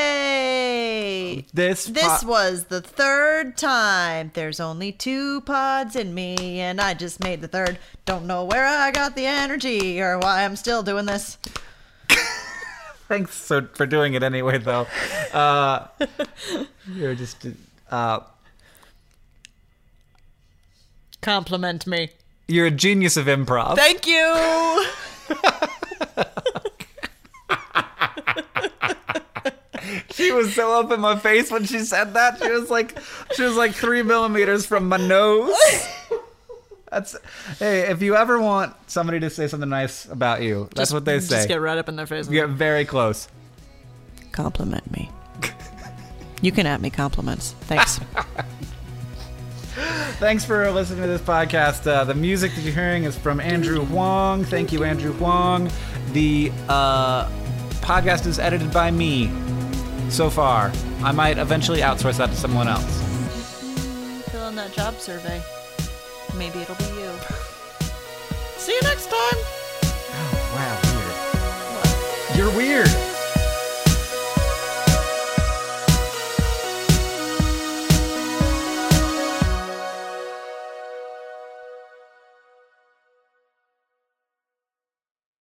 Yay! This was the 3rd time. There's only 2 pods in me, and I just made the 3rd. Don't know where I got the energy or why I'm still doing this. Thanks for doing it anyway, though. You're just compliment me. You're a genius of improv. Thank you. She was so up in my face when she said that. She was like 3 millimeters from my nose. Hey, if you ever want somebody to say something nice about you, that's what they say. Just get right up in their face. Get very close. Compliment me. You can at me compliments. Thanks. Thanks for listening to this podcast. The music that you're hearing is from Andrew Huang. Thank you, Andrew Huang. The podcast is edited by me so far. I might eventually outsource that to someone else. Fill in that job survey. Maybe it'll be you. See you next time. Oh, wow, weird. What? You're weird.